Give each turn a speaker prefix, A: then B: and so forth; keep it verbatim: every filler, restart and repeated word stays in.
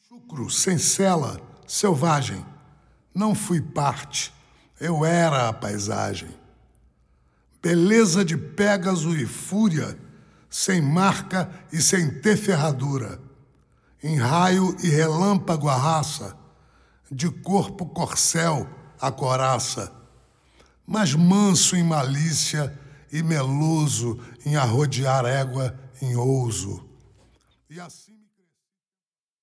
A: Chucro, sem sela, selvagem, não fui parte, eu era a paisagem. Beleza de Pégaso e fúria, sem marca e sem ter ferradura, em raio e relâmpago a raça, de corpo corcel a coraça, mas manso em malícia e meloso em arrodear égua em ouso. E assim